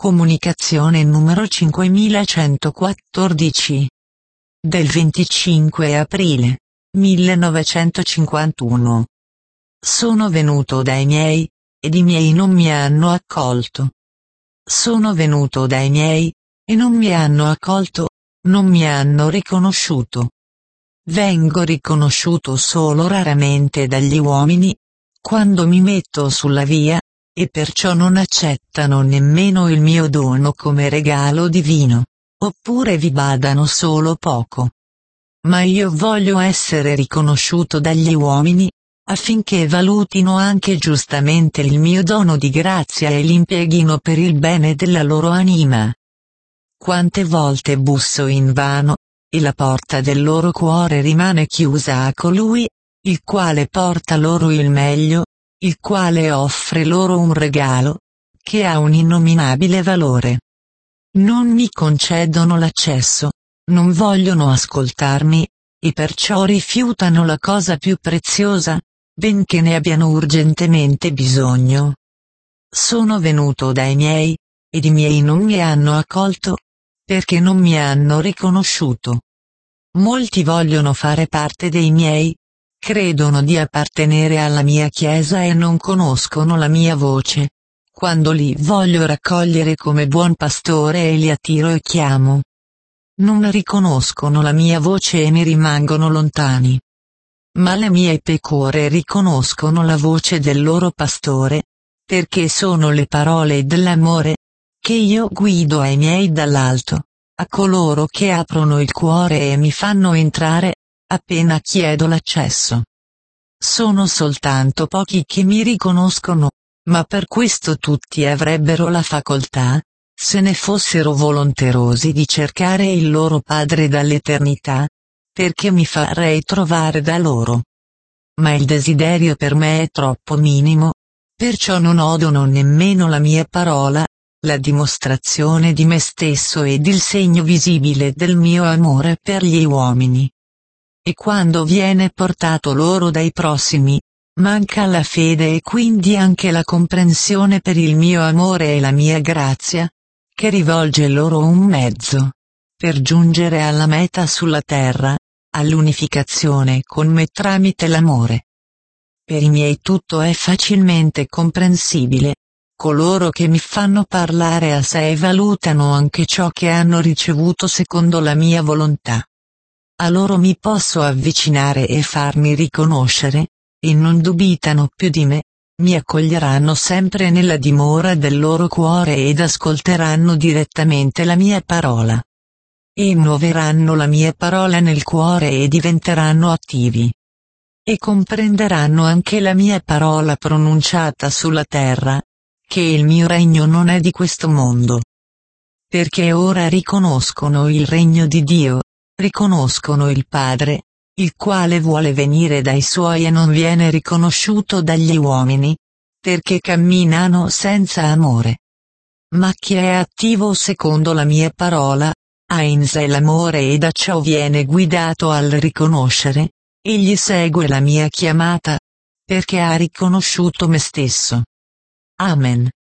Comunicazione numero 5114. Del 25 aprile 1951. Sono venuto dai miei, ed i miei non mi hanno accolto. Sono venuto dai miei, e non mi hanno accolto, non mi hanno riconosciuto. Vengo riconosciuto solo raramente dagli uomini, quando mi metto sulla via, e perciò non accettano nemmeno il mio dono come regalo divino, oppure vi badano solo poco. Ma io voglio essere riconosciuto dagli uomini, affinché valutino anche giustamente il mio dono di grazia e l'impieghino per il bene della loro anima. Quante volte busso invano, e la porta del loro cuore rimane chiusa a colui, il quale porta loro il meglio, il quale offre loro un regalo, che ha un innominabile valore. Non mi concedono l'accesso, non vogliono ascoltarmi, e perciò rifiutano la cosa più preziosa, benché ne abbiano urgentemente bisogno. Sono venuto dai miei, ed i miei non mi hanno accolto, perché non mi hanno riconosciuto. Molti vogliono fare parte dei miei, credono di appartenere alla mia chiesa e non conoscono la mia voce. Quando li voglio raccogliere come buon pastore e li attiro e chiamo, non riconoscono la mia voce e mi rimangono lontani. Ma le mie pecore riconoscono la voce del loro pastore, perché sono le parole dell'amore, che io guido ai miei dall'alto, a coloro che aprono il cuore e mi fanno entrare, appena chiedo l'accesso. Sono soltanto pochi che mi riconoscono, ma per questo tutti avrebbero la facoltà, se ne fossero volonterosi, di cercare il loro Padre dall'eternità, perché mi farei trovare da loro. Ma il desiderio per me è troppo minimo, perciò non odono nemmeno la mia parola, la dimostrazione di me stesso ed il segno visibile del mio amore per gli uomini. E quando viene portato loro dai prossimi, manca la fede e quindi anche la comprensione per il mio amore e la mia grazia, che rivolge loro un mezzo, per giungere alla meta sulla terra, all'unificazione con me tramite l'amore. Per i miei tutto è facilmente comprensibile. Coloro che mi fanno parlare a sé valutano anche ciò che hanno ricevuto secondo la mia volontà. A loro mi posso avvicinare e farmi riconoscere, e non dubitano più di me, mi accoglieranno sempre nella dimora del loro cuore ed ascolteranno direttamente la mia parola. E muoveranno la mia parola nel cuore e diventeranno attivi. E comprenderanno anche la mia parola pronunciata sulla terra, che il mio regno non è di questo mondo. Perché ora riconoscono il regno di Dio, riconoscono il Padre, il quale vuole venire dai suoi e non viene riconosciuto dagli uomini, perché camminano senza amore. Ma chi è attivo secondo la mia parola, ha in sé l'amore e da ciò viene guidato al riconoscere, egli segue la mia chiamata, perché ha riconosciuto me stesso. Amen.